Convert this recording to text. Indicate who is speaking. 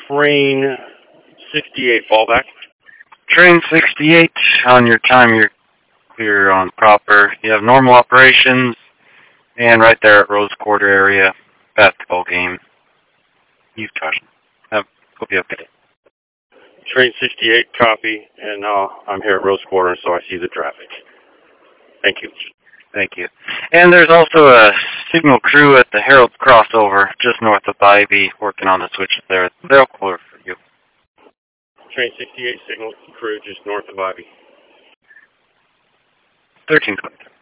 Speaker 1: Train 68 fallback.
Speaker 2: Train 68, on your time you're clear on proper. You have normal operations, and right there at Rose Quarter area, basketball game. Use caution. Hope you have a good day.
Speaker 1: Train 68, copy, and I'm here at Rose Quarter, so I see the traffic. Thank you.
Speaker 2: Thank you. And there's also a signal crew at the Harold's crossover, just north of Ivy, working on the switches there. They'll clear for you.
Speaker 1: Train 68, signal crew just north of Ivy.
Speaker 2: 1320.